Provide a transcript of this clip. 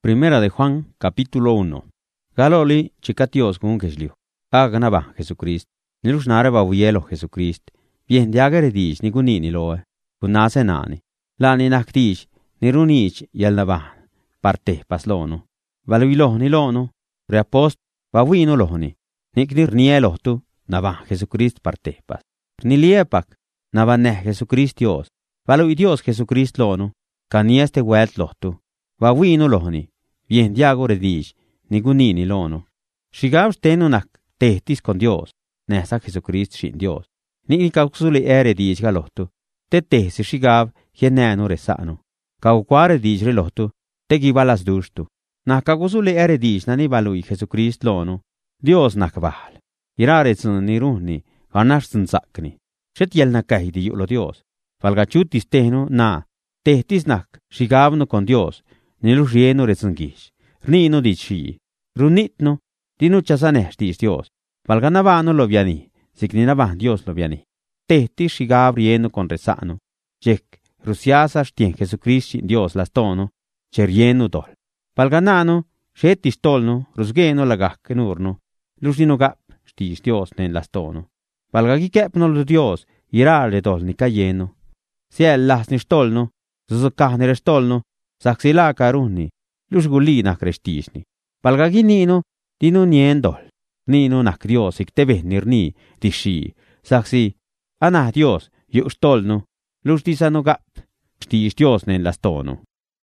Primera de Juan, capítulo 1. Galoli chicatios gun quexliu. Agana ba Jesucrist. Nilus nare ba wielo Jesucrist. Bien diagare dish ni guni ni loe. Gunase nani. La ni nakdish ni runich yel na ba. Parte paslono. Valuilo ni lono. Reapost ba wino lohoni. Niknir nielo tu na ba Jesucrist parte pas. Ni liepak na ba ne Jesucrist Dios. Valu Dios Jesucrist lono. Canieste welt lohtu. Va wino lohoni. Bien diago redish, ni gunini lono. Shigav tenunak tehtis con Dios, nesa Jesucrist shin Dios. Ni causuli redish galohtu. Te tehsi shigav hieneno resano. Cauquare dish relohtu, te gibalas dushtu. Na causuli redish nani valui Jesucrist lono. Dios nakval. Iraretsun ni runi, ganashsun sakni. Shet yel nakay di yulo Dios. Valgachutis tehno na. Tehtis nak, shigavno con Dios. Nilu rieno rezungish. Rnino dichi. Runitno. Dinu chasanesh dis Dios. Valganavano lo viani. Signinavan Dios lo viani. Tehti shigav rieno con rezano. Jek. Rusiasa stien Jesucrist Dios lastono. Cherieno dol. Valganano. Shetis tolno. Rusgeno lagak nurno. Lusino gap. Stis Dios nen lastono. Valgagikepno lo Dios. Irale dol ni cayeno. Siel las ni stolno. Zuzukahne restolno. Saxila karuni, lusguli nak restisni. Palgaginino, dino niendol. Nino nak Dios iktevenir ni, dishi. Saxi, ana Dios, yustolno. Lustisano gap. Stis Dios nen lastono.